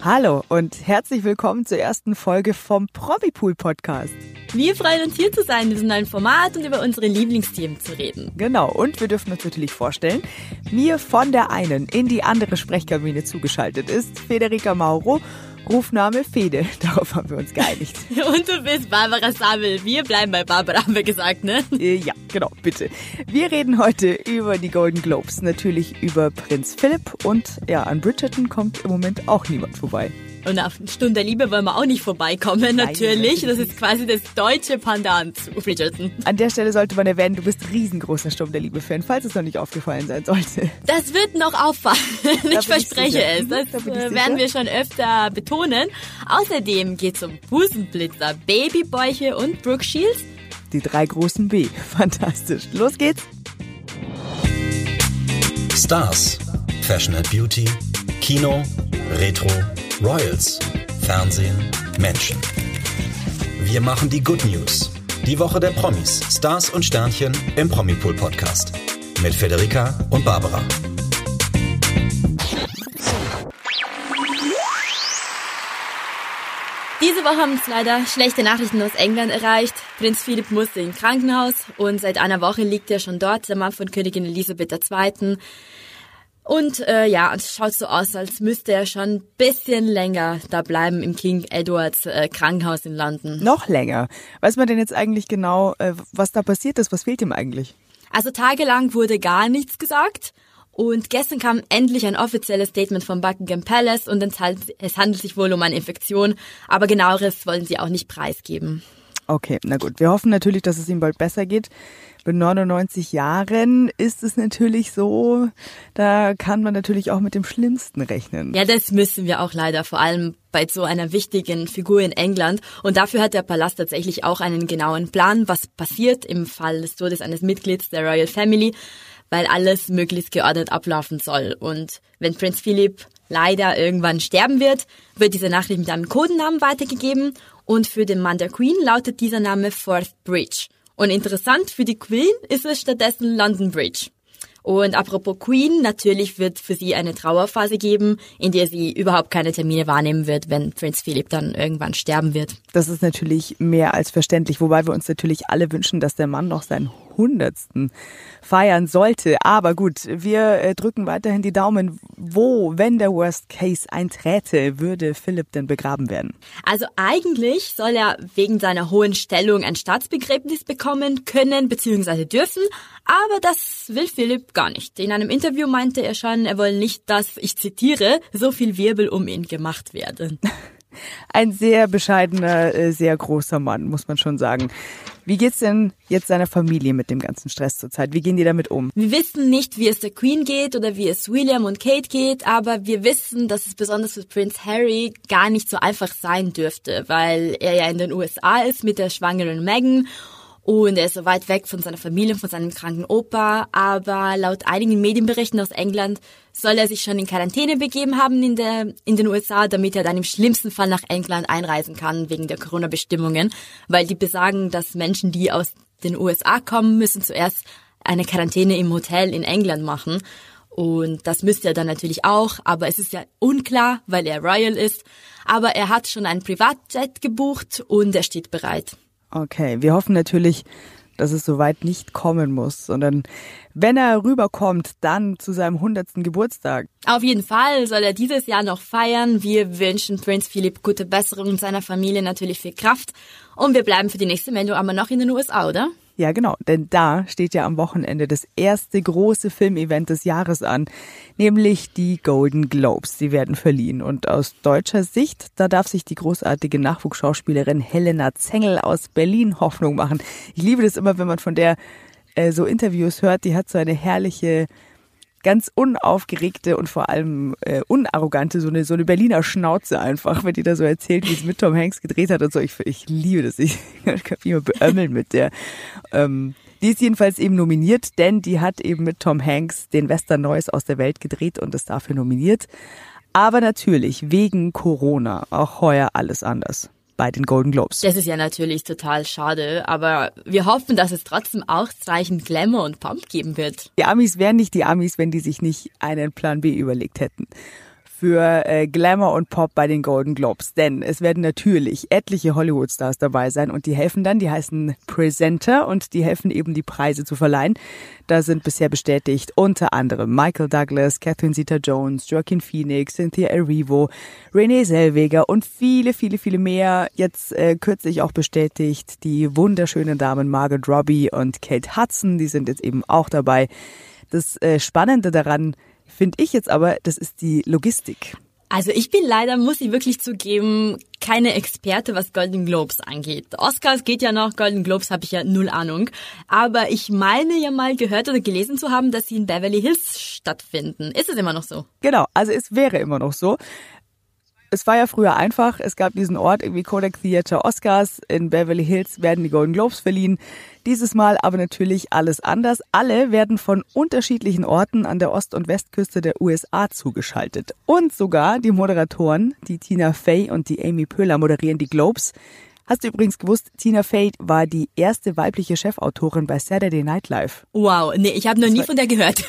Hallo und herzlich willkommen zur ersten Folge vom Promi-Pool Podcast. Wir freuen uns, hier zu sein in diesem neuen Format und über unsere Lieblingsthemen zu reden. Genau, und wir dürfen uns natürlich vorstellen, mir von der einen in die andere Sprechkabine zugeschaltet ist Federica Mauro, Rufname Fede. Darauf haben wir uns geeinigt. Und du bist Barbara Sabel. Wir bleiben bei Barbara, haben wir gesagt, ne? Ja, genau, bitte. Wir reden heute über die Golden Globes, natürlich über Prinz Philipp und ja, an Bridgerton kommt im Moment auch niemand vorbei. Und auf eine Stunde der Liebe wollen wir auch nicht vorbeikommen, natürlich. Das ist quasi das deutsche Pendant zu Bridgerton. An der Stelle sollte man erwähnen, du bist riesengroßer Sturm der Liebe-Fan, falls es noch nicht aufgefallen sein sollte. Das wird noch auffallen. Ich verspreche es. Das werden wir schon öfter betonen. Außerdem geht es um Busenblitzer, Babybäuche und Brooke Shields. Die 3 großen B. Fantastisch. Los geht's. Stars, Fashion and Beauty, Kino, Retro, Royals, Fernsehen, Menschen. Wir machen die Good News. Die Woche der Promis, Stars und Sternchen im Promi-Pool Podcast. Mit Federica und Barbara. Diese Woche haben uns leider schlechte Nachrichten aus England erreicht. Prinz Philipp musste ins Krankenhaus und seit einer Woche liegt er schon dort, der Mann von Königin Elisabeth II. Und es schaut so aus, als müsste er schon ein bisschen länger da bleiben im King Edwards Krankenhaus in London. Noch länger? Weiß man denn jetzt eigentlich genau, was da passiert ist? Was fehlt ihm eigentlich? Also tagelang wurde gar nichts gesagt. Und gestern kam endlich ein offizielles Statement vom Buckingham Palace und es handelt sich wohl um eine Infektion. Aber genaueres wollen sie auch nicht preisgeben. Okay, na gut. Wir hoffen natürlich, dass es ihm bald besser geht. Mit 99 Jahren ist es natürlich so, da kann man natürlich auch mit dem Schlimmsten rechnen. Ja, das müssen wir auch leider, vor allem bei so einer wichtigen Figur in England. Und dafür hat der Palast tatsächlich auch einen genauen Plan, was passiert im Fall des Todes eines Mitglieds der Royal Family, weil alles möglichst geordnet ablaufen soll. Und wenn Prinz Philipp leider irgendwann sterben wird diese Nachricht mit einem Codenamen weitergegeben. Und für den Mann der Queen lautet dieser Name Forth Bridge. Und interessant für die Queen ist es stattdessen London Bridge. Und apropos Queen, natürlich wird für sie eine Trauerphase geben, in der sie überhaupt keine Termine wahrnehmen wird, wenn Prinz Philipp dann irgendwann sterben wird. Das ist natürlich mehr als verständlich, wobei wir uns natürlich alle wünschen, dass der Mann noch seinen 100. feiern sollte. Aber gut, wir drücken weiterhin die Daumen. Wo, wenn der Worst Case einträte, würde Philipp denn begraben werden? Also eigentlich soll er wegen seiner hohen Stellung ein Staatsbegräbnis bekommen können bzw. dürfen, aber das will Philipp gar nicht. In einem Interview meinte er schon, er wolle nicht, dass, ich zitiere, so viel Wirbel um ihn gemacht werde. Ein sehr bescheidener, sehr großer Mann, muss man schon sagen. Wie geht's denn jetzt seiner Familie mit dem ganzen Stress zurzeit? Wie gehen die damit um? Wir wissen nicht, wie es der Queen geht oder wie es William und Kate geht, aber wir wissen, dass es besonders für Prinz Harry gar nicht so einfach sein dürfte, weil er ja in den USA ist mit der schwangeren Meghan. Und er ist so weit weg von seiner Familie, von seinem kranken Opa. Aber laut einigen Medienberichten aus England soll er sich schon in Quarantäne begeben haben in den USA, damit er dann im schlimmsten Fall nach England einreisen kann wegen der Corona-Bestimmungen. Weil die besagen, dass Menschen, die aus den USA kommen, müssen zuerst eine Quarantäne im Hotel in England machen. Und das müsste er dann natürlich auch. Aber es ist ja unklar, weil er Royal ist. Aber er hat schon einen Privatjet gebucht und er steht bereit. Okay, wir hoffen natürlich, dass es soweit nicht kommen muss, sondern wenn er rüberkommt, dann zu seinem 100. Geburtstag. Auf jeden Fall soll er dieses Jahr noch feiern. Wir wünschen Prinz Philipp gute Besserung und seiner Familie natürlich viel Kraft. Und wir bleiben für die nächste Meldung aber noch in den USA, oder? Ja, genau, denn da steht ja am Wochenende das erste große Filmevent des Jahres an, nämlich die Golden Globes. Sie werden verliehen und aus deutscher Sicht, da darf sich die großartige Nachwuchsschauspielerin Helena Zengel aus Berlin Hoffnung machen. Ich liebe das immer, wenn man von der so Interviews hört, die hat so eine herrliche, ganz unaufgeregte und vor allem unarrogante, so eine Berliner Schnauze einfach, wenn die da so erzählt, wie es mit Tom Hanks gedreht hat und so. Ich liebe das. Ich kann mich immer beömmeln mit der. Die ist jedenfalls eben nominiert, denn die hat eben mit Tom Hanks den Western Neues aus der Welt gedreht und ist dafür nominiert. Aber natürlich wegen Corona auch heuer alles anders bei den Golden Globes. Das ist ja natürlich total schade, aber wir hoffen, dass es trotzdem ausreichend Glamour und Pomp geben wird. Die Amis wären nicht die Amis, wenn die sich nicht einen Plan B überlegt hätten. für Glamour und Pop bei den Golden Globes. Denn es werden natürlich etliche Hollywood-Stars dabei sein und die helfen dann, die heißen Presenter und die helfen eben, die Preise zu verleihen. Da sind bisher bestätigt unter anderem Michael Douglas, Catherine Zeta-Jones, Joaquin Phoenix, Cynthia Erivo, Renee Zellweger und viele, viele, viele mehr. Jetzt kürzlich auch bestätigt die wunderschönen Damen Margot Robbie und Kate Hudson, die sind jetzt eben auch dabei. Das Spannende daran finde ich jetzt aber, das ist die Logistik. Also ich bin leider, muss ich wirklich zugeben, keine Experte, was Golden Globes angeht. Oscars geht ja noch, Golden Globes habe ich ja null Ahnung. Aber ich meine ja mal gehört oder gelesen zu haben, dass sie in Beverly Hills stattfinden. Ist es immer noch so? Genau, also es wäre immer noch so. Es war ja früher einfach, es gab diesen Ort, irgendwie Kodak Theater Oscars, in Beverly Hills werden die Golden Globes verliehen. Dieses Mal aber natürlich alles anders. Alle werden von unterschiedlichen Orten an der Ost- und Westküste der USA zugeschaltet. Und sogar die Moderatoren, die Tina Fey und die Amy Poehler moderieren die Globes. Hast du übrigens gewusst, Tina Fey war die erste weibliche Chefautorin bei Saturday Night Live. Wow, nee, ich habe noch nie von der gehört.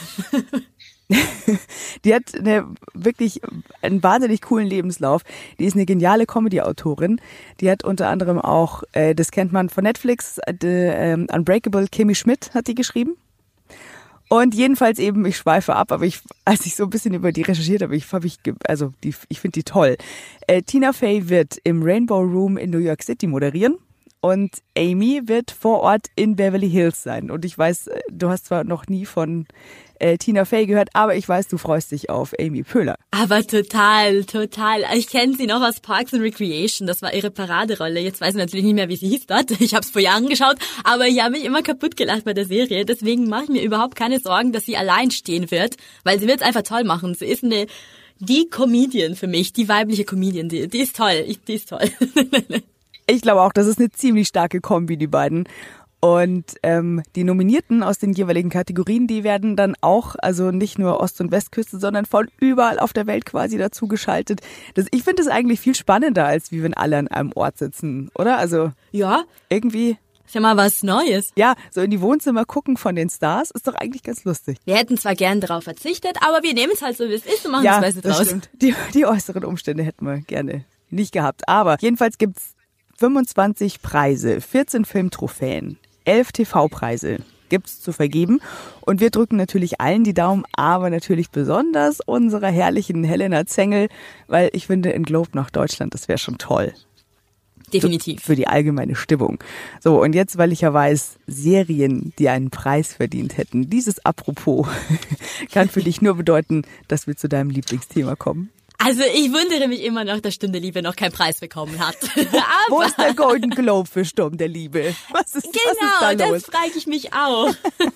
Die hat wirklich einen wahnsinnig coolen Lebenslauf. Die ist eine geniale Comedy-Autorin. Die hat unter anderem auch, das kennt man von Netflix, Unbreakable, Kimmy Schmidt hat die geschrieben. Und jedenfalls eben, ich schweife ab, aber als ich so ein bisschen über die recherchiert habe, ich finde die toll. Tina Fey wird im Rainbow Room in New York City moderieren. Und Amy wird vor Ort in Beverly Hills sein. Und ich weiß, du hast zwar noch nie von Tina Fey gehört, aber ich weiß, du freust dich auf Amy Poehler. Aber total. Ich kenne sie noch aus Parks and Recreation. Das war ihre Paraderolle. Jetzt weiß ich natürlich nicht mehr, wie sie hieß dort. Ich habe es vor Jahren geschaut, aber ich habe mich immer kaputt gelacht bei der Serie. Deswegen mache ich mir überhaupt keine Sorgen, dass sie allein stehen wird, weil sie wird es einfach toll machen. Sie ist die Comedian für mich, die weibliche Comedian. Die ist toll. Die ist toll. Ich glaube auch, das ist eine ziemlich starke Kombi, die beiden. Und die Nominierten aus den jeweiligen Kategorien, die werden dann auch, also nicht nur Ost- und Westküste, sondern von überall auf der Welt quasi dazu geschaltet. Ich finde das eigentlich viel spannender, als wie wenn alle an einem Ort sitzen, oder? Also ja, irgendwie... Ist ja mal was Neues. Ja, so in die Wohnzimmer gucken von den Stars ist doch eigentlich ganz lustig. Wir hätten zwar gern darauf verzichtet, aber wir nehmen es halt so, wie es ist und machen das Beste draus. Ja, das stimmt. Die äußeren Umstände hätten wir gerne nicht gehabt. Aber jedenfalls gibt's 25 Preise, 14 Filmtrophäen, 11 TV-Preise gibt's zu vergeben. Und wir drücken natürlich allen die Daumen, aber natürlich besonders unserer herrlichen Helena Zengel, weil ich finde, ein Globe nach Deutschland, das wäre schon toll. Definitiv. Für die allgemeine Stimmung. So, und jetzt, weil ich ja weiß, Serien, die einen Preis verdient hätten, dieses Apropos kann für dich nur bedeuten, dass wir zu deinem Lieblingsthema kommen. Also ich wundere mich immer noch, dass Sturm der Liebe noch keinen Preis bekommen hat. Aber wo ist der Golden Globe für Sturm der Liebe? Was ist da los? Das frage ich mich auch.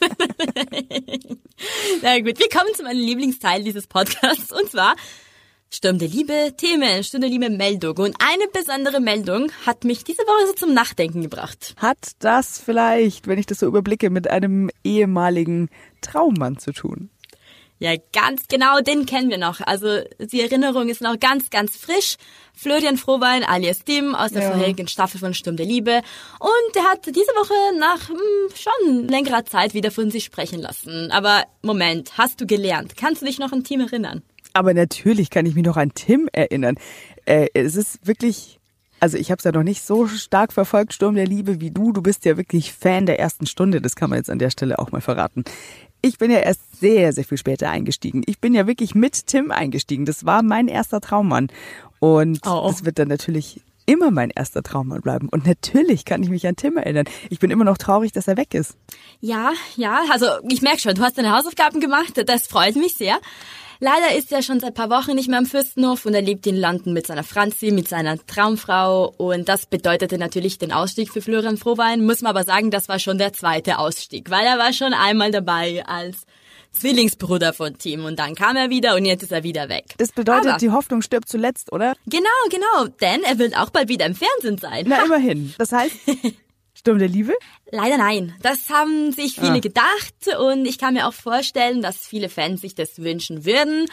Na gut, wir kommen zu meinem Lieblingsteil dieses Podcasts und zwar Sturm der Liebe, Themen, Sturm der Liebe, Meldung. Und eine besondere Meldung hat mich diese Woche so zum Nachdenken gebracht. Hat das vielleicht, wenn ich das so überblicke, mit einem ehemaligen Traummann zu tun? Ja, ganz genau, den kennen wir noch. Also die Erinnerung ist noch ganz, ganz frisch. Florian Frohwein alias Tim aus der vorherigen Staffel von Sturm der Liebe. Und der hat diese Woche nach schon längerer Zeit wieder von sich sprechen lassen. Aber Moment, hast du gelernt? Kannst du dich noch an Tim erinnern? Aber natürlich kann ich mich noch an Tim erinnern. Es ist wirklich, also ich habe es ja noch nicht so stark verfolgt, Sturm der Liebe, wie du. Du bist ja wirklich Fan der ersten Stunde, das kann man jetzt an der Stelle auch mal verraten. Ich bin ja erst sehr, sehr viel später eingestiegen. Ich bin ja wirklich mit Tim eingestiegen. Das war mein erster Traummann. Und das wird dann natürlich immer mein erster Traummann bleiben. Und natürlich kann ich mich an Tim erinnern. Ich bin immer noch traurig, dass er weg ist. Ja, also ich merke schon, du hast deine Hausaufgaben gemacht. Das freut mich sehr. Leider ist er schon seit ein paar Wochen nicht mehr am Fürstenhof und er lebt in London mit seiner Franzi, mit seiner Traumfrau. Und das bedeutete natürlich den Ausstieg für Florian Frohwein. Muss man aber sagen, das war schon der zweite Ausstieg, weil er war schon einmal dabei als Zwillingsbruder von Tim. Und dann kam er wieder und jetzt ist er wieder weg. Das bedeutet, aber die Hoffnung stirbt zuletzt, oder? Genau. Denn er wird auch bald wieder im Fernsehen sein. Na, immerhin. Das heißt... Sturm der Liebe? Leider nein. Das haben sich viele gedacht und ich kann mir auch vorstellen, dass viele Fans sich das wünschen würden.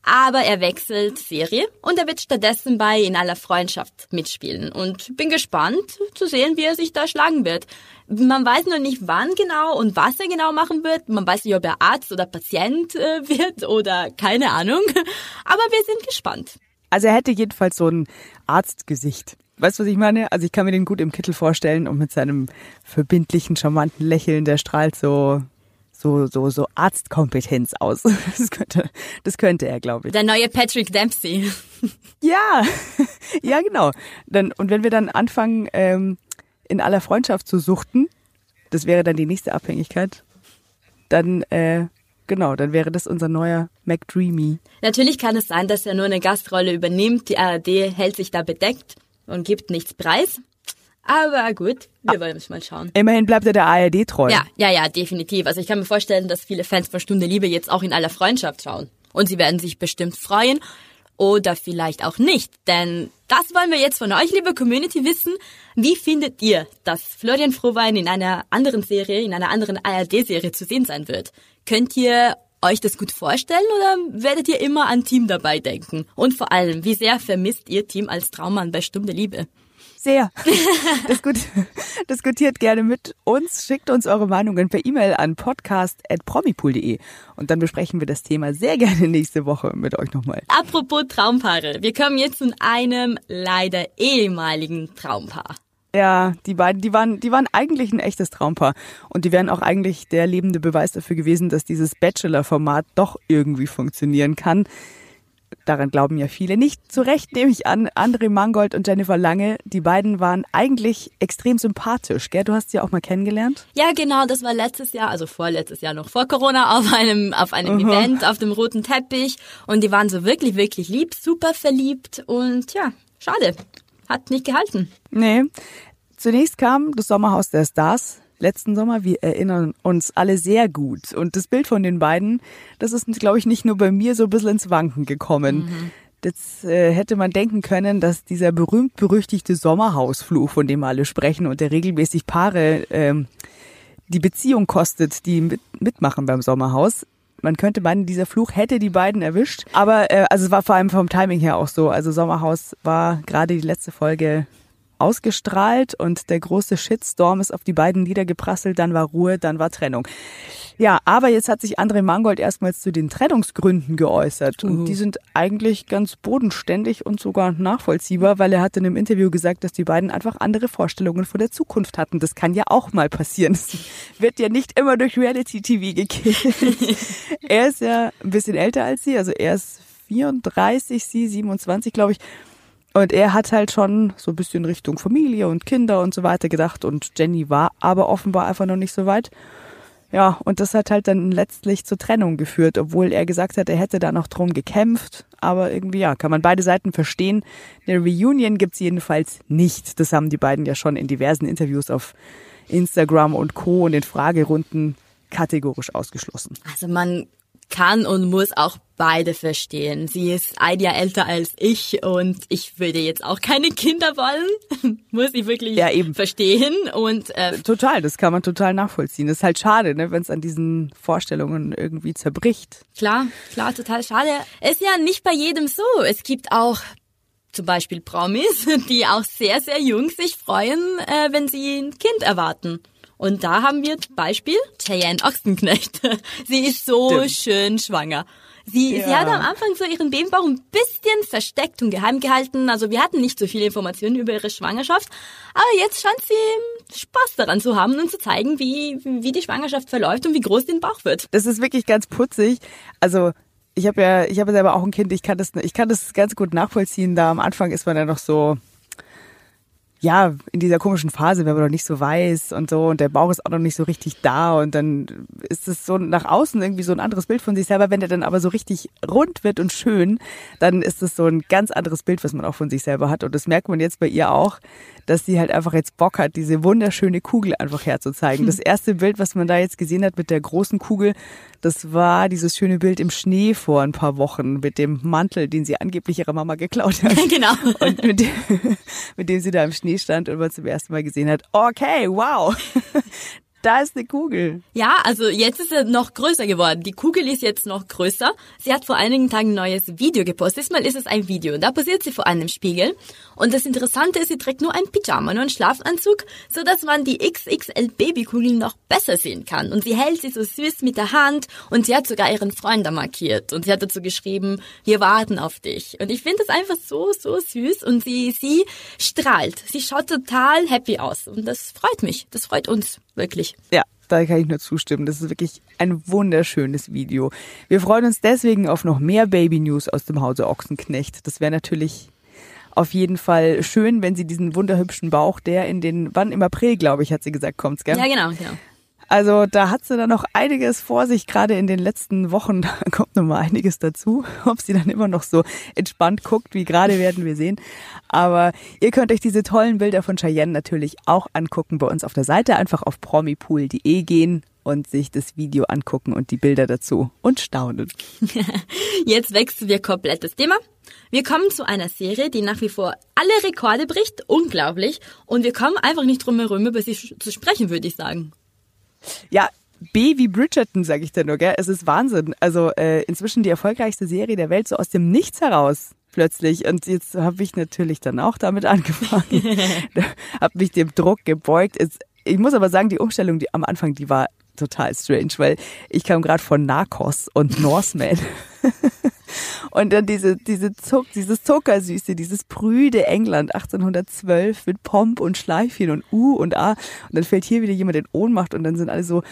Aber er wechselt Serie und er wird stattdessen bei In aller Freundschaft mitspielen. Und bin gespannt zu sehen, wie er sich da schlagen wird. Man weiß noch nicht, wann genau und was er genau machen wird. Man weiß nicht, ob er Arzt oder Patient wird oder keine Ahnung. Aber wir sind gespannt. Also er hätte jedenfalls so ein Arztgesicht. Weißt du, was ich meine? Also ich kann mir den gut im Kittel vorstellen und mit seinem verbindlichen, charmanten Lächeln, der strahlt so Arztkompetenz aus. Das könnte er, glaube ich. Der neue Patrick Dempsey. Ja, ja genau. Und wenn wir dann anfangen, in aller Freundschaft zu suchten, das wäre dann die nächste Abhängigkeit, dann wäre das unser neuer McDreamy. Natürlich kann es sein, dass er nur eine Gastrolle übernimmt. Die ARD hält sich da bedeckt und gibt nichts preis. Aber gut, wir wollen es mal schauen. Immerhin bleibt er der ARD treu. Ja, definitiv. Also ich kann mir vorstellen, dass viele Fans von Stunde Liebe jetzt auch in aller Freundschaft schauen. Und sie werden sich bestimmt freuen oder vielleicht auch nicht. Denn das wollen wir jetzt von euch, liebe Community, wissen. Wie findet ihr, dass Florian Frohwein in einer anderen Serie, in einer anderen ARD-Serie zu sehen sein wird? Könnt ihr euch das gut vorstellen oder werdet ihr immer an Team dabei denken? Und vor allem, wie sehr vermisst ihr Team als Traummann bei Stunde Liebe? Sehr. Diskutiert gerne mit uns, schickt uns eure Meinungen per E-Mail an podcast@promipool.de und dann besprechen wir das Thema sehr gerne nächste Woche mit euch nochmal. Apropos Traumpaare, wir kommen jetzt zu einem leider ehemaligen Traumpaar. Ja, die beiden, die waren eigentlich ein echtes Traumpaar und die wären auch eigentlich der lebende Beweis dafür gewesen, dass dieses Bachelor-Format doch irgendwie funktionieren kann. Daran glauben ja viele nicht. Zu Recht nehme ich an, André Mangold und Jennifer Lange, die beiden waren eigentlich extrem sympathisch, gell? Du hast sie ja auch mal kennengelernt? Ja, genau, das war letztes Jahr, also vorletztes Jahr noch vor Corona, auf einem Event, auf dem roten Teppich. Und die waren so wirklich, wirklich lieb, super verliebt und ja, schade, hat nicht gehalten. Nee, zunächst kam das Sommerhaus der Stars. Letzten Sommer, wir erinnern uns alle sehr gut. Und das Bild von den beiden, das ist, glaube ich, nicht nur bei mir so ein bisschen ins Wanken gekommen. Mhm. Jetzt hätte man denken können, dass dieser berühmt-berüchtigte Sommerhausfluch, von dem alle sprechen und der regelmäßig Paare die Beziehung kostet, die mitmachen beim Sommerhaus. Man könnte meinen, dieser Fluch hätte die beiden erwischt. Aber also es war vor allem vom Timing her auch so. Also Sommerhaus war gerade die letzte Folge ausgestrahlt und der große Shitstorm ist auf die beiden niedergeprasselt, dann war Ruhe, dann war Trennung. Ja, aber jetzt hat sich André Mangold erstmals zu den Trennungsgründen geäußert und die sind eigentlich ganz bodenständig und sogar nachvollziehbar, weil er hat in einem Interview gesagt, dass die beiden einfach andere Vorstellungen von der Zukunft hatten. Das kann ja auch mal passieren. Das wird ja nicht immer durch Reality-TV gekillt. Er ist ja ein bisschen älter als sie, also er ist 34, sie 27, glaube ich. Und er hat halt schon so ein bisschen Richtung Familie und Kinder und so weiter gedacht und Jenny war aber offenbar einfach noch nicht so weit. Ja, und das hat halt dann letztlich zur Trennung geführt, obwohl er gesagt hat, er hätte da noch drum gekämpft. Aber irgendwie, ja, kann man beide Seiten verstehen. Eine Reunion gibt's jedenfalls nicht. Das haben die beiden ja schon in diversen Interviews auf Instagram und Co. und in Fragerunden kategorisch ausgeschlossen. Also man kann und muss auch beide verstehen. Sie ist ein Jahr älter als ich und ich würde jetzt auch keine Kinder wollen. Muss ich wirklich verstehen. Und total, das kann man total nachvollziehen. Das ist halt schade, ne, wenn es an diesen Vorstellungen irgendwie zerbricht. Klar, total schade. Ist ja nicht bei jedem so. Es gibt auch zum Beispiel Promis, die auch sehr, sehr jung sich freuen, wenn sie ein Kind erwarten. Und da haben wir zum Beispiel Cheyenne Ochsenknecht. Sie ist so schön schwanger. Sie hat am Anfang so ihren Babybauch ein bisschen versteckt und geheim gehalten. Also wir hatten nicht so viele Informationen über ihre Schwangerschaft. Aber jetzt scheint sie Spaß daran zu haben und zu zeigen, wie die Schwangerschaft verläuft und wie groß den Bauch wird. Das ist wirklich ganz putzig. Also ich habe selber auch ein Kind. Ich kann das ganz gut nachvollziehen. Da am Anfang ist man ja noch so, ja, in dieser komischen Phase, wenn man noch nicht so weiß und so und der Bauch ist auch noch nicht so richtig da und dann ist es so nach außen irgendwie so ein anderes Bild von sich selber. Wenn der dann aber so richtig rund wird und schön, dann ist es so ein ganz anderes Bild, was man auch von sich selber hat und das merkt man jetzt bei ihr auch, dass sie halt einfach jetzt Bock hat, diese wunderschöne Kugel einfach herzuzeigen. Das erste Bild, was man da jetzt gesehen hat mit der großen Kugel, das war dieses schöne Bild im Schnee vor ein paar Wochen mit dem Mantel, den sie angeblich ihrer Mama geklaut hat. Genau. Und mit dem sie da im Schnee stand und man zum ersten Mal gesehen hat, okay, wow, da ist eine Kugel. Ja, also jetzt ist er noch größer geworden. Die Kugel ist jetzt noch größer. Sie hat vor einigen Tagen ein neues Video gepostet. Diesmal ist es ein Video. Da posiert sie vor einem Spiegel. Und das Interessante ist, sie trägt nur ein Pyjama, nur einen Schlafanzug, sodass man die XXL Babykugeln noch besser sehen kann. Und sie hält sie so süß mit der Hand und sie hat sogar ihren Freund da markiert. Und sie hat dazu geschrieben, wir warten auf dich. Und ich finde das einfach so süß. Und sie strahlt. Sie schaut total happy aus. Und das freut mich. Das freut uns wirklich. Ja, da kann ich nur zustimmen. Das ist wirklich ein wunderschönes Video. Wir freuen uns deswegen auf noch mehr Baby-News aus dem Hause Ochsenknecht. Das wäre natürlich auf jeden Fall schön, wenn sie diesen wunderhübschen Bauch, der im April, glaube ich, hat sie gesagt, kommt's, gell? Ja, genau. Also da hat sie dann noch einiges vor sich, gerade in den letzten Wochen, da kommt noch mal einiges dazu. Ob sie dann immer noch so entspannt guckt, wie gerade, werden wir sehen. Aber ihr könnt euch diese tollen Bilder von Cheyenne natürlich auch angucken bei uns auf der Seite. Einfach auf promipool.de gehen und sich das Video angucken und die Bilder dazu und staunen. Jetzt wechseln wir komplett das Thema. Wir kommen zu einer Serie, die nach wie vor alle Rekorde bricht. Unglaublich. Und wir kommen einfach nicht drum herum, über sie zu sprechen, würde ich sagen. Ja, B wie Bridgerton, sage ich da nur, gell? Es ist Wahnsinn. Also inzwischen die erfolgreichste Serie der Welt, so aus dem Nichts heraus plötzlich. Und jetzt habe ich natürlich dann auch damit angefangen. Habe mich dem Druck gebeugt. Ich muss aber sagen, die Umstellung am Anfang, die war total strange, weil ich kam gerade von Narcos und Norseman. Und dann dieses Zuckersüße, dieses prüde England 1812 mit Pomp und Schleifchen und U und A. Und dann fällt hier wieder jemand in Ohnmacht und dann sind alle so,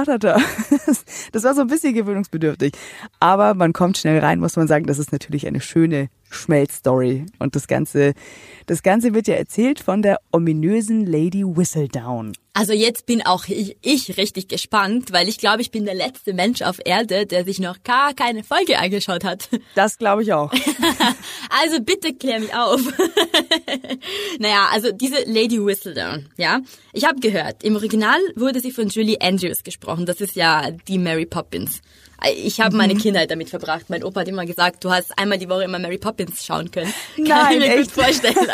das war so ein bisschen gewöhnungsbedürftig. Aber man kommt schnell rein, muss man sagen. Das ist natürlich eine schöne Schmelzstory. Und das Ganze wird ja erzählt von der ominösen Lady Whistledown. Also jetzt bin auch ich richtig gespannt, weil ich glaube, ich bin der letzte Mensch auf Erde, der sich noch gar keine Folge angeschaut hat. Das glaube ich auch. Also bitte klär mich auf. Naja, also diese Lady Whistledown, ja. Ich habe gehört, im Original wurde sie von Julie Andrews gesprochen. Das ist ja die Mary Poppins. Ich habe meine Kindheit damit verbracht. Mein Opa hat immer gesagt, du hast einmal die Woche immer Mary Poppins schauen können. Kann ich mir gut vorstellen.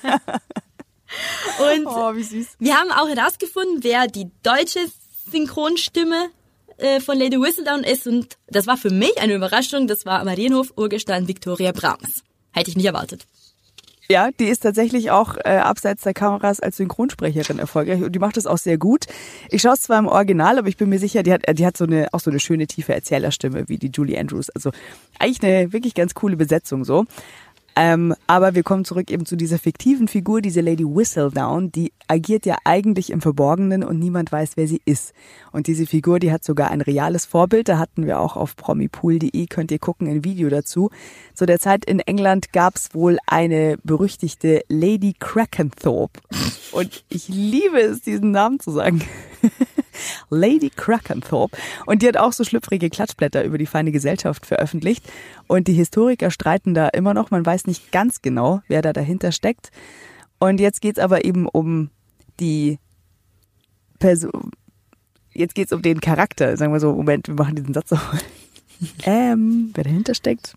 Und wie süß. Wir haben auch herausgefunden, wer die deutsche Synchronstimme von Lady Whistledown ist. Und das war für mich eine Überraschung. Das war Marienhof-Urgestein Victoria Brahms. Hätte ich nicht erwartet. Ja, die ist tatsächlich auch abseits der Kameras als Synchronsprecherin erfolgreich und die macht es auch sehr gut. Ich schaue es zwar im Original, aber ich bin mir sicher, die hat auch so eine schöne tiefe Erzählerstimme wie die Julie Andrews. Also eigentlich eine wirklich ganz coole Besetzung so. Aber wir kommen zurück eben zu dieser fiktiven Figur, diese Lady Whistledown, die agiert ja eigentlich im Verborgenen und niemand weiß, wer sie ist. Und diese Figur, die hat sogar ein reales Vorbild, da hatten wir auch auf promipool.de, könnt ihr gucken, ein Video dazu. Zu der Zeit in England gab's wohl eine berüchtigte Lady Crackenthorpe. Und ich liebe es, diesen Namen zu sagen. Lady Crackenthorpe. Und die hat auch so schlüpfrige Klatschblätter über die feine Gesellschaft veröffentlicht. Und die Historiker streiten da immer noch. Man weiß nicht ganz genau, wer da dahinter steckt. Und jetzt geht's aber eben um die Person. Jetzt geht's um den Charakter. Sagen wir so, Moment, wir machen diesen Satz noch. Wer dahinter steckt.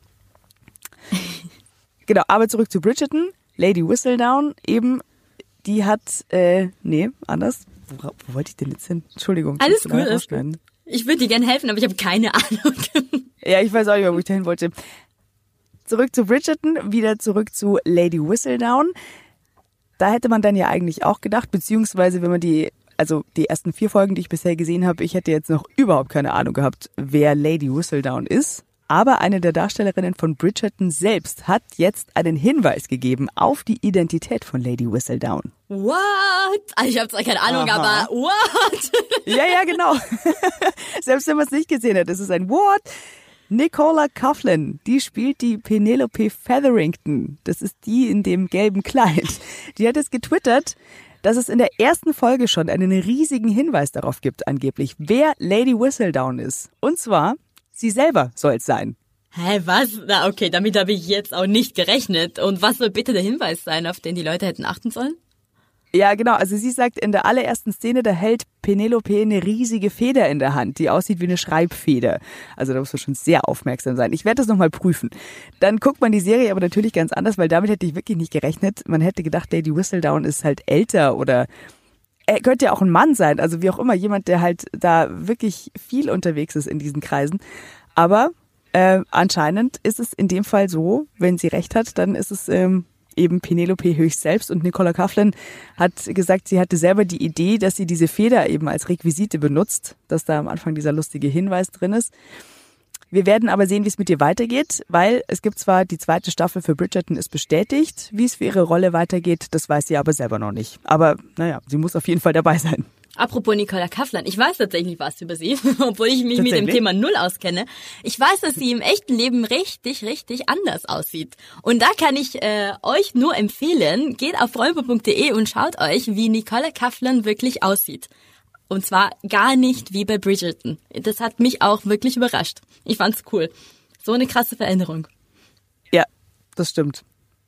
Genau, aber zurück zu Bridgerton. Lady Whistledown eben, die hat, anders. Wo wollte ich denn jetzt hin? Entschuldigung. Alles gut. Ich würde dir gerne helfen, aber ich habe keine Ahnung. Ja, ich weiß auch nicht mehr, wo ich da hin wollte. Zurück zu Bridgerton, wieder zurück zu Lady Whistledown. Da hätte man dann ja eigentlich auch gedacht, beziehungsweise wenn man die ersten 4 Folgen, die ich bisher gesehen habe, ich hätte jetzt noch überhaupt keine Ahnung gehabt, wer Lady Whistledown ist. Aber eine der Darstellerinnen von Bridgerton selbst hat jetzt einen Hinweis gegeben auf die Identität von Lady Whistledown. What? Also ich habe zwar keine Ahnung, aber what? Ja, genau. Selbst wenn man es nicht gesehen hat, ist es ein What? Nicola Coughlan, die spielt die Penelope Featherington. Das ist die in dem gelben Kleid. Die hat es getwittert, dass es in der ersten Folge schon einen riesigen Hinweis darauf gibt, angeblich, wer Lady Whistledown ist. Und zwar, sie selber soll es sein. Hä, was? Na okay, damit habe ich jetzt auch nicht gerechnet. Und was soll bitte der Hinweis sein, auf den die Leute hätten achten sollen? Ja, genau. Also sie sagt, in der allerersten Szene, da hält Penelope eine riesige Feder in der Hand, die aussieht wie eine Schreibfeder. Also da muss man schon sehr aufmerksam sein. Ich werde das nochmal prüfen. Dann guckt man die Serie aber natürlich ganz anders, weil damit hätte ich wirklich nicht gerechnet. Man hätte gedacht, Lady Whistledown ist halt älter oder er könnte ja auch ein Mann sein, also wie auch immer, jemand, der halt da wirklich viel unterwegs ist in diesen Kreisen. Aber anscheinend ist es in dem Fall so, wenn sie recht hat, dann ist es eben Penelope höchst selbst. Und Nicola Coughlan hat gesagt, sie hatte selber die Idee, dass sie diese Feder eben als Requisite benutzt, dass da am Anfang dieser lustige Hinweis drin ist. Wir werden aber sehen, wie es mit ihr weitergeht, weil es gibt zwar die 2. Staffel für Bridgerton ist bestätigt, wie es für ihre Rolle weitergeht, das weiß sie aber selber noch nicht. Aber naja, sie muss auf jeden Fall dabei sein. Apropos Nicola Coughlan, ich weiß tatsächlich was über sie, obwohl ich mich mit dem Thema null auskenne. Ich weiß, dass sie im echten Leben richtig, richtig anders aussieht. Und da kann ich euch nur empfehlen, geht auf räuber.de und schaut euch, wie Nicola Coughlan wirklich aussieht. Und zwar gar nicht wie bei Bridgerton. Das hat mich auch wirklich überrascht. Ich fand's cool. So eine krasse Veränderung. Ja, das stimmt.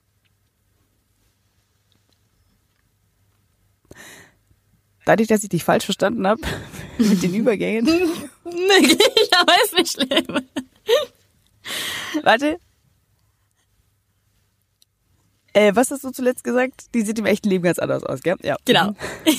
Dadurch, dass ich dich falsch verstanden habe mit den Übergängen. Möglich, aber ist nicht schlimm. Warte. Was hast du zuletzt gesagt? Die sieht im echten Leben ganz anders aus, gell? Ja. Genau.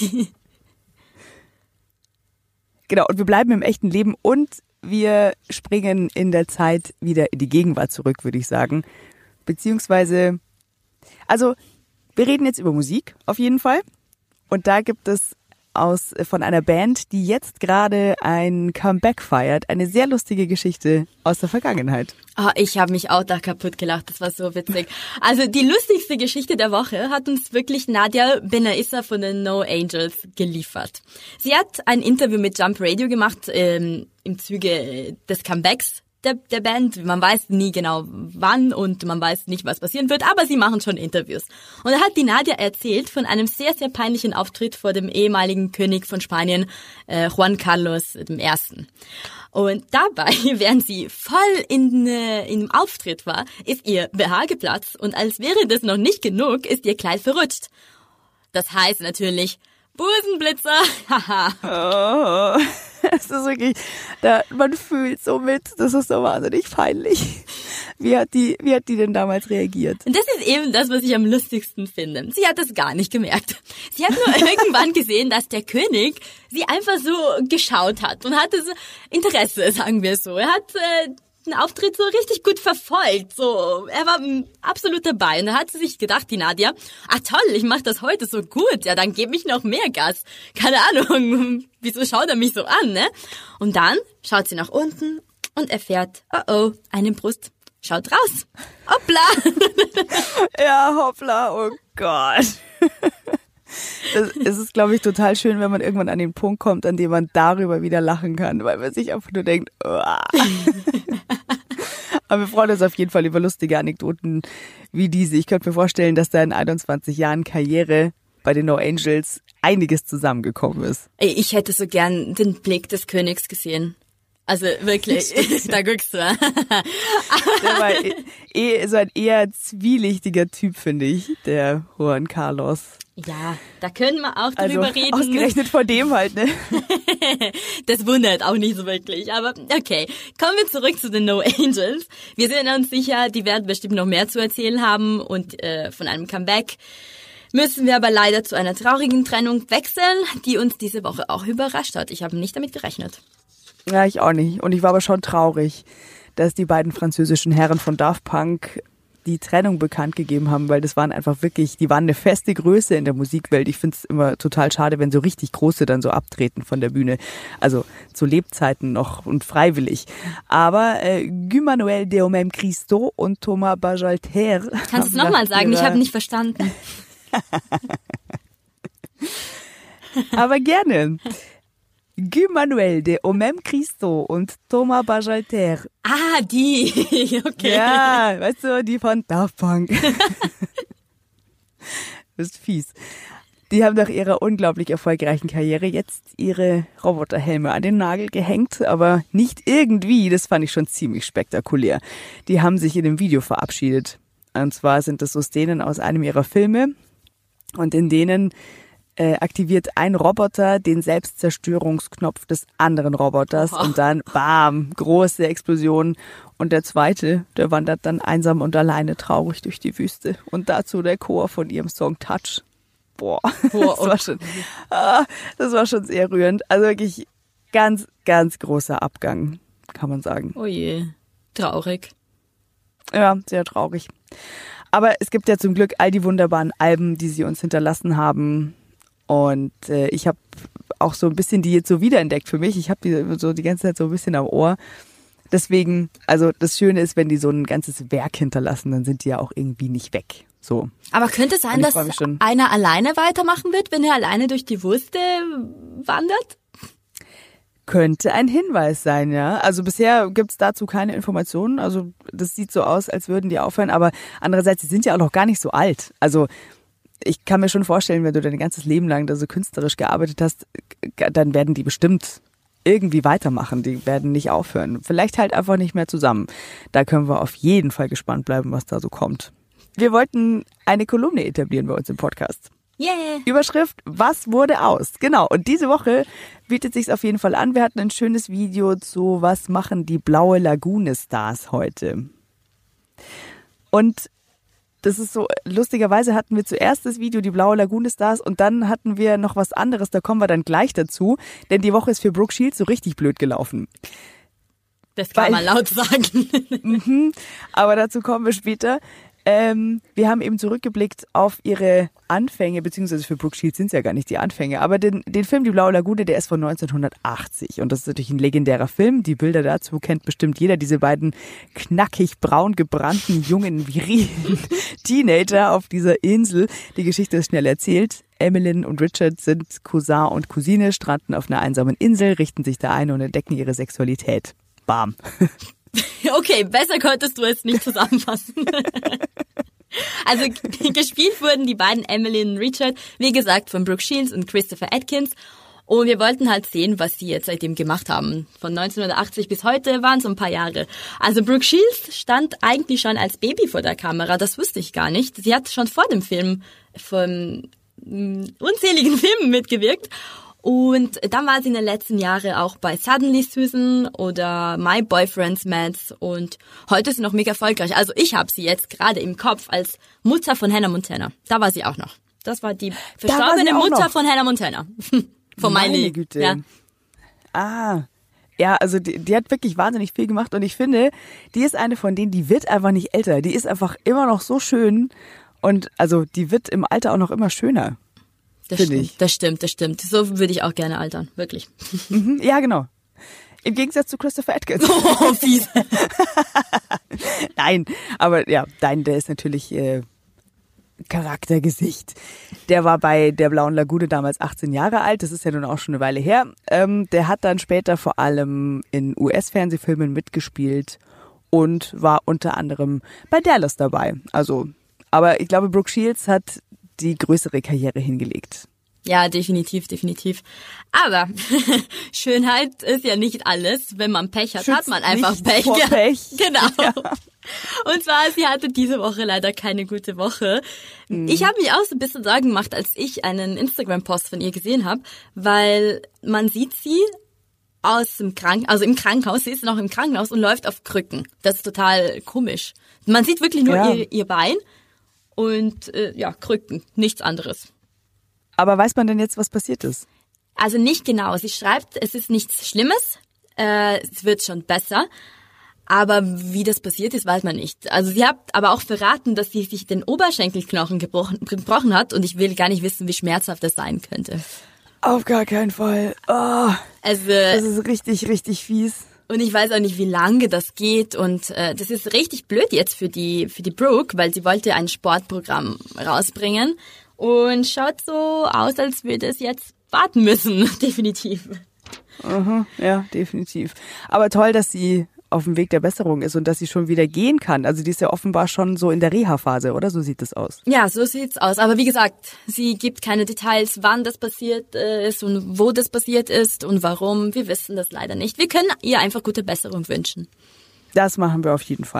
Genau, und wir bleiben im echten Leben und wir springen in der Zeit wieder in die Gegenwart zurück, würde ich sagen. Beziehungsweise, also wir reden jetzt über Musik auf jeden Fall. Und da gibt es von einer Band, die jetzt gerade ein Comeback feiert. Eine sehr lustige Geschichte aus der Vergangenheit. Oh, ich habe mich auch da kaputt gelacht, das war so witzig. Also die lustigste Geschichte der Woche hat uns wirklich Nadia Benaissa von den No Angels geliefert. Sie hat ein Interview mit Jump Radio gemacht im Zuge des Comebacks der Band. Man weiß nie genau wann und man weiß nicht, was passieren wird, aber sie machen schon Interviews. Und da hat die Nadia erzählt von einem sehr, sehr peinlichen Auftritt vor dem ehemaligen König von Spanien, Juan Carlos I. Und dabei, während sie voll im Auftritt war, ist ihr BH geplatzt und als wäre das noch nicht genug, ist ihr Kleid verrutscht. Das heißt natürlich Busenblitzer. Haha. Oh, das ist wirklich, man fühlt so mit, das ist so wahnsinnig peinlich. Wie hat die denn damals reagiert? Und das ist eben das, was ich am lustigsten finde. Sie hat das gar nicht gemerkt. Sie hat nur irgendwann gesehen, dass der König sie einfach so geschaut hat und hatte so Interesse, sagen wir so. Er hat den Auftritt so richtig gut verfolgt. So, er war absolut dabei. Und da hat sie sich gedacht, die Nadia, toll, ich mache das heute so gut. Ja, dann gebe ich noch mehr Gas. Keine Ahnung, wieso schaut er mich so an, ne? Und dann schaut sie nach unten und erfährt, oh, eine Brust. Schaut raus. Hoppla. Ja, hoppla, oh Gott. Es ist, glaube ich, total schön, wenn man irgendwann an den Punkt kommt, an dem man darüber wieder lachen kann, weil man sich einfach nur denkt, uah. Aber wir freuen uns auf jeden Fall über lustige Anekdoten wie diese. Ich könnte mir vorstellen, dass da in 21 Jahren Karriere bei den No Angels einiges zusammengekommen ist. Ey, ich hätte so gern den Blick des Königs gesehen. Also wirklich, da guckst du. Der war so ein eher zwielichtiger Typ, finde ich, der Juan Carlos. Ja, da können wir auch drüber reden. Ausgerechnet vor dem halt, ne? Das wundert auch nicht so wirklich, aber okay. Kommen wir zurück zu den No Angels. Wir sind uns sicher, die werden bestimmt noch mehr zu erzählen haben und von einem Comeback müssen wir aber leider zu einer traurigen Trennung wechseln, die uns diese Woche auch überrascht hat. Ich habe nicht damit gerechnet. Ja, ich auch nicht. Und ich war aber schon traurig, dass die beiden französischen Herren von Daft Punk die Trennung bekannt gegeben haben, weil das waren einfach wirklich, die waren eine feste Größe in der Musikwelt. Ich finde es immer total schade, wenn so richtig Große dann so abtreten von der Bühne. Also zu Lebzeiten noch und freiwillig. Aber Guy Manuel de Homem Christo und Thomas Bajalter. Kannst du es nochmal sagen? Ich habe nicht verstanden. Aber gerne. Guy Manuel de Homem Christo und Thomas Bajalter. Ah, die. Okay. Ja, weißt du, die von Daft Punk. Das ist fies. Die haben nach ihrer unglaublich erfolgreichen Karriere jetzt ihre Roboterhelme an den Nagel gehängt, aber nicht irgendwie, das fand ich schon ziemlich spektakulär. Die haben sich in dem Video verabschiedet. Und zwar sind das so Szenen aus einem ihrer Filme und in denen aktiviert ein Roboter den Selbstzerstörungsknopf des anderen Roboters und dann, bam, große Explosion. Und der zweite, der wandert dann einsam und alleine traurig durch die Wüste. Und dazu der Chor von ihrem Song Touch. Das war schon sehr rührend. Also wirklich ganz, ganz großer Abgang, kann man sagen. Oh je, traurig. Ja, sehr traurig. Aber es gibt ja zum Glück all die wunderbaren Alben, die sie uns hinterlassen haben. Und ich habe auch so ein bisschen die jetzt so wiederentdeckt für mich. Ich habe die so die ganze Zeit so ein bisschen am Ohr. Deswegen, also das Schöne ist, wenn die so ein ganzes Werk hinterlassen, dann sind die ja auch irgendwie nicht weg. So. Aber könnte es sein, dass einer alleine weitermachen wird, wenn er alleine durch die Wüste wandert? Könnte ein Hinweis sein, ja. Also bisher gibt's dazu keine Informationen. Also das sieht so aus, als würden die aufhören. Aber andererseits, die sind ja auch noch gar nicht so alt. Also ich kann mir schon vorstellen, wenn du dein ganzes Leben lang da so künstlerisch gearbeitet hast, dann werden die bestimmt irgendwie weitermachen. Die werden nicht aufhören. Vielleicht halt einfach nicht mehr zusammen. Da können wir auf jeden Fall gespannt bleiben, was da so kommt. Wir wollten eine Kolumne etablieren bei uns im Podcast. Yeah. Überschrift, was wurde aus? Genau, und diese Woche bietet sich's auf jeden Fall an. Wir hatten ein schönes Video zu was machen die Blaue Lagune Stars heute. Und das ist so, lustigerweise hatten wir zuerst das Video die Blaue Lagune Stars und dann hatten wir noch was anderes, da kommen wir dann gleich dazu, denn die Woche ist für Brooke Shields so richtig blöd gelaufen. Das kann man laut sagen. Aber dazu kommen wir später. Wir haben eben zurückgeblickt auf ihre Anfänge, beziehungsweise für Brooke Shields sind es ja gar nicht die Anfänge, aber den Film Die Blaue Lagune, der ist von 1980 und das ist natürlich ein legendärer Film. Die Bilder dazu kennt bestimmt jeder, diese beiden knackig braun gebrannten jungen virilen Teenager auf dieser Insel. Die Geschichte ist schnell erzählt. Emmeline und Richard sind Cousin und Cousine, stranden auf einer einsamen Insel, richten sich da ein und entdecken ihre Sexualität. Bam. Okay, besser konntest du es nicht zusammenfassen. Also gespielt wurden die beiden Emmeline und Richard, wie gesagt, von Brooke Shields und Christopher Atkins. Und wir wollten halt sehen, was sie jetzt seitdem gemacht haben. Von 1980 bis heute waren es ein paar Jahre. Also Brooke Shields stand eigentlich schon als Baby vor der Kamera, das wusste ich gar nicht. Sie hat schon vor dem Film von unzähligen Filmen mitgewirkt. Und dann war sie in den letzten Jahren auch bei Suddenly Susan oder My Boyfriend's Mads und heute ist sie noch mega erfolgreich. Also ich habe sie jetzt gerade im Kopf als Mutter von Hannah Montana. Da war sie auch noch. Das war die verstorbene Mutter von Hannah Montana. Von meine Güte. Ja. Ja, also die hat wirklich wahnsinnig viel gemacht und ich finde, die ist eine von denen, die wird einfach nicht älter. Die ist einfach immer noch so schön und also die wird im Alter auch noch immer schöner. Das stimmt. So würde ich auch gerne altern, wirklich. Ja, genau. Im Gegensatz zu Christopher Atkins. Oh, fies. Nein, aber ja, der ist natürlich Charaktergesicht. Der war bei der Blauen Lagune damals 18 Jahre alt, das ist ja nun auch schon eine Weile her. Der hat dann später vor allem in US-Fernsehfilmen mitgespielt und war unter anderem bei Dallas dabei. Also, aber ich glaube, Brooke Shields hat die größere Karriere hingelegt. Ja, definitiv. Aber Schönheit ist ja nicht alles. Wenn man Pech hat, hat man einfach Pech. Pech. Genau. Ja. Und zwar, sie hatte diese Woche leider keine gute Woche. Ich habe mich auch so ein bisschen Sorgen gemacht, als ich einen Instagram-Post von ihr gesehen habe, weil man sieht sie im Krankenhaus, sie ist noch im Krankenhaus und läuft auf Krücken. Das ist total komisch. Man sieht wirklich nur ihr Bein. Und Krücken, nichts anderes. Aber weiß man denn jetzt, was passiert ist? Also nicht genau. Sie schreibt, es ist nichts Schlimmes, es wird schon besser. Aber wie das passiert ist, weiß man nicht. Also sie hat aber auch verraten, dass sie sich den Oberschenkelknochen gebrochen hat und ich will gar nicht wissen, wie schmerzhaft das sein könnte. Auf gar keinen Fall. Oh, also, das ist richtig, richtig fies. Und ich weiß auch nicht, wie lange das geht und das ist richtig blöd jetzt für die Brooke, weil sie wollte ein Sportprogramm rausbringen und schaut so aus, als würde es jetzt warten müssen, definitiv. Ja, definitiv. Aber toll, dass sie auf dem Weg der Besserung ist und dass sie schon wieder gehen kann. Also die ist ja offenbar schon so in der Reha-Phase, oder? So sieht es aus. Ja, so sieht's aus. Aber wie gesagt, sie gibt keine Details, wann das passiert ist und wo das passiert ist und warum. Wir wissen das leider nicht. Wir können ihr einfach gute Besserung wünschen. Das machen wir auf jeden Fall.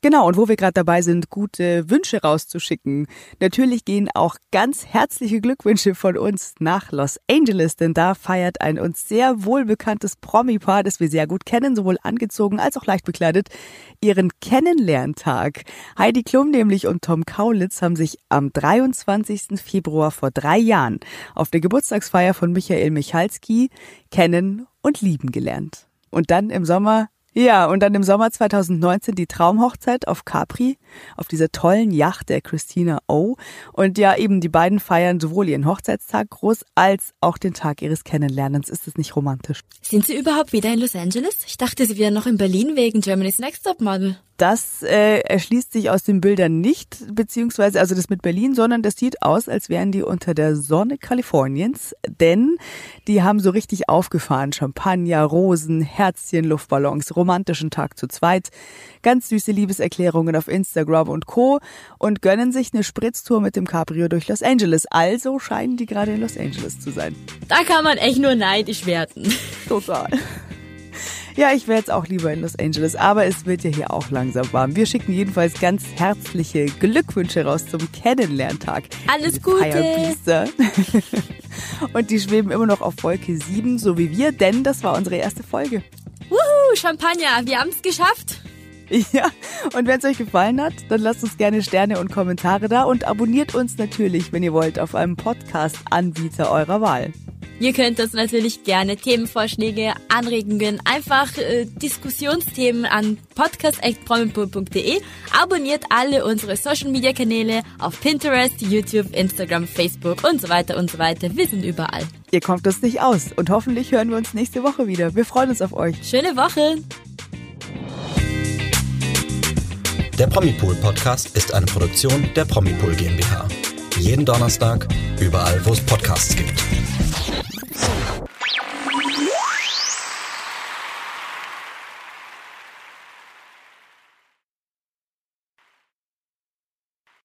Genau, und wo wir gerade dabei sind, gute Wünsche rauszuschicken. Natürlich gehen auch ganz herzliche Glückwünsche von uns nach Los Angeles, denn da feiert ein uns sehr wohlbekanntes Promi-Paar, das wir sehr gut kennen, sowohl angezogen als auch leicht bekleidet, ihren Kennenlerntag. Heidi Klum nämlich und Tom Kaulitz haben sich am 23. Februar vor 3 Jahren auf der Geburtstagsfeier von Michael Michalski kennen und lieben gelernt. Und dann im Sommer 2019 die Traumhochzeit auf Capri, auf dieser tollen Yacht der Christina O. Und ja, eben die beiden feiern sowohl ihren Hochzeitstag groß als auch den Tag ihres Kennenlernens. Ist das nicht romantisch? Sind Sie überhaupt wieder in Los Angeles? Ich dachte, Sie wären noch in Berlin wegen Germany's Next Top Model. Das erschließt sich aus den Bildern nicht, beziehungsweise also das mit Berlin, sondern das sieht aus, als wären die unter der Sonne Kaliforniens, denn die haben so richtig aufgefahren. Champagner, Rosen, Herzchen, Luftballons, romantischen Tag zu zweit, ganz süße Liebeserklärungen auf Instagram und Co. und gönnen sich eine Spritztour mit dem Cabrio durch Los Angeles. Also scheinen die gerade in Los Angeles zu sein. Da kann man echt nur neidisch werden. Total. Ja, ich wäre jetzt auch lieber in Los Angeles, aber es wird ja hier auch langsam warm. Wir schicken jedenfalls ganz herzliche Glückwünsche raus zum Kennenlerntag. Alles Gute! Und die schweben immer noch auf Wolke 7, so wie wir, denn das war unsere erste Folge. Wuhu, Champagner, wir haben es geschafft. Ja, und wenn es euch gefallen hat, dann lasst uns gerne Sterne und Kommentare da und abonniert uns natürlich, wenn ihr wollt, auf einem Podcast-Anbieter eurer Wahl. Ihr könnt uns natürlich gerne Themenvorschläge, Anregungen, einfach Diskussionsthemen an podcast@promipool.de. Abonniert alle unsere Social-Media-Kanäle auf Pinterest, YouTube, Instagram, Facebook und so weiter und so weiter. Wir sind überall. Ihr kommt uns nicht aus und hoffentlich hören wir uns nächste Woche wieder. Wir freuen uns auf euch. Schöne Woche! Der Promipool Podcast ist eine Produktion der Promipool GmbH. Jeden Donnerstag, überall wo es Podcasts gibt.